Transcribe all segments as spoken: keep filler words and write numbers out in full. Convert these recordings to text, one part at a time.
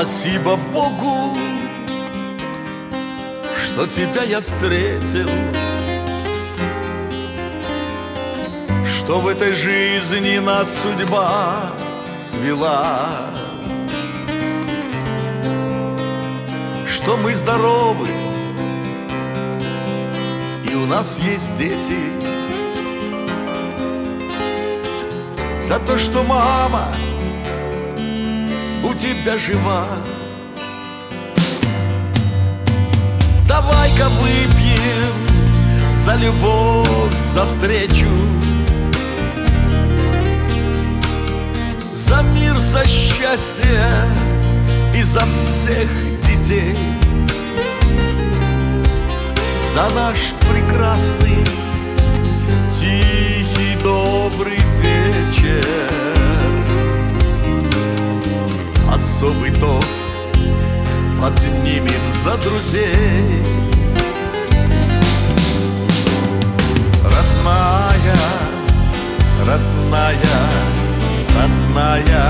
Спасибо Богу, что тебя я встретил, что в этой жизни нас судьба свела, что мы здоровы и у нас есть дети. За то, что мама у тебя жива. Давай-ка выпьем за любовь, за встречу, за мир, за счастье и за всех детей, за наш прекрасный, тихий, добрый вечер. Особый тост поднимем за друзей. Родная, родная, родная,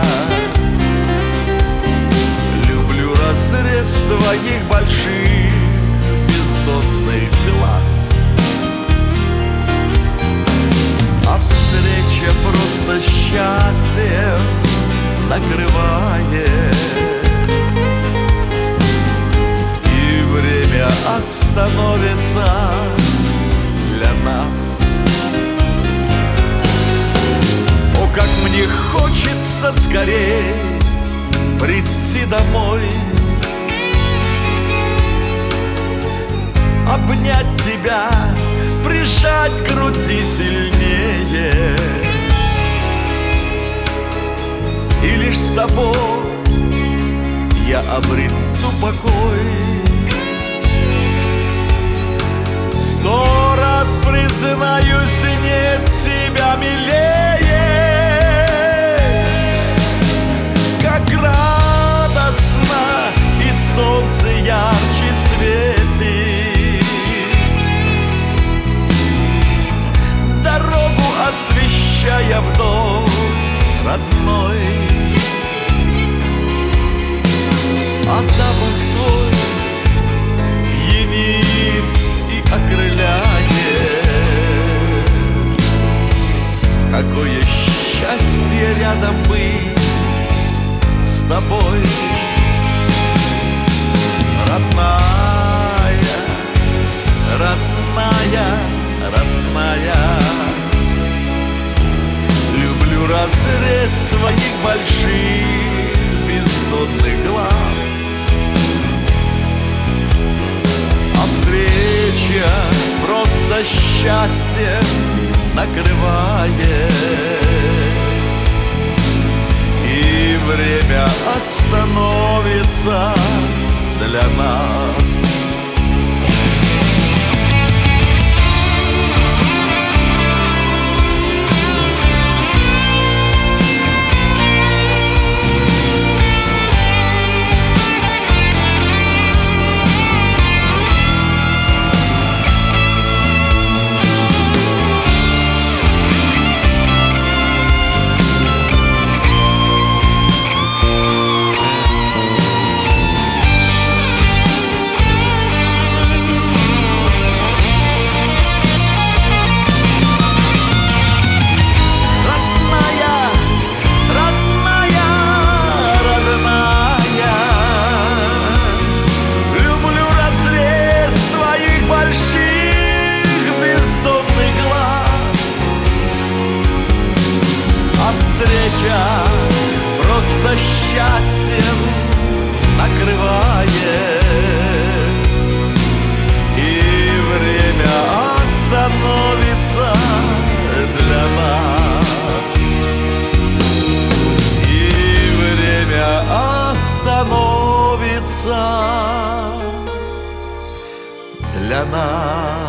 люблю разрез твоих больших бездонных глаз. А встреча просто счастьем накрывает, и время остановится для нас. О, как мне хочется скорей прийти домой, обнять тебя, прижать к груди сильнее. И лишь с тобой я обрету покой. Сто раз признаюсь, нет тебя милее. Как радостно и солнце ярче светит, дорогу освещая в дом родной. А запах твой пьянит и окрыляет. Какое счастье рядом быть с тобой. Родная, родная, родная, люблю разрез твоих больших бездонных глаз. А встреча просто счастьем накрывает, и время остановится для нас. Просто счастьем накрывает, и время остановится для нас. И время остановится для нас.